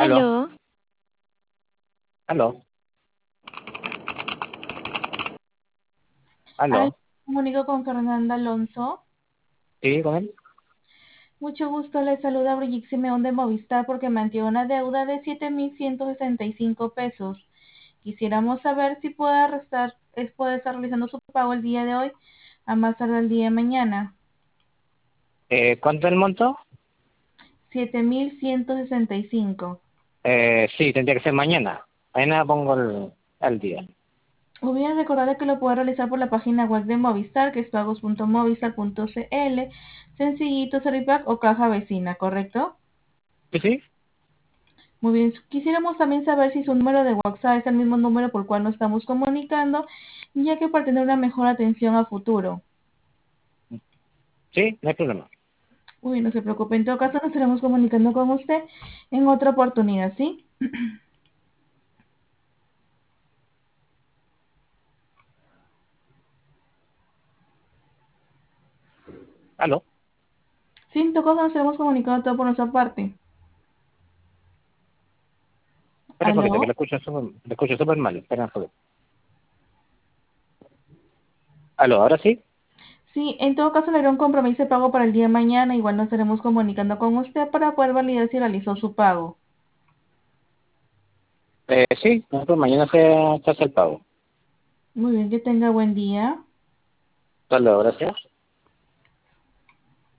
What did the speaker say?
Aló, Aló, aló, al aló. comunico con Fernanda Alonso. ¿Sí, con él? Mucho gusto, le saluda Brigitte Simeón de Movistar porque mantiene una deuda de 7.165 pesos. Quisiéramos saber si puede estar realizando su pago el día de hoy, a más tardar el día de mañana. ¿Cuánto es el monto? 7.165. Sí, tendría que ser mañana. Mañana pongo el día. O bien recordarle que lo puede realizar por la página web de Movistar, que es pagos.movistar.cl, sencillito, Servipack o caja vecina, ¿correcto? ¿Sí, sí? Muy bien, quisiéramos también saber si su número de WhatsApp es el mismo número por el cual nos estamos comunicando, ya que para tener una mejor atención a futuro. Sí, no hay problema. Uy, no se preocupe, en todo caso nos estaremos comunicando con usted en otra oportunidad, ¿sí? Aló. Sí, en todo caso nos estaremos comunicando todo por nuestra parte. Espera un poquito, que ¿Aló? lo escucho súper mal. Espera un poquito. Aló, ¿ahora sí? Sí, en todo caso le haré un compromiso de pago para el día de mañana, igual nos estaremos comunicando con usted para poder validar si realizó su pago. Sí, no, pues mañana se hace el pago. Muy bien, que tenga buen día. Hasta luego, gracias.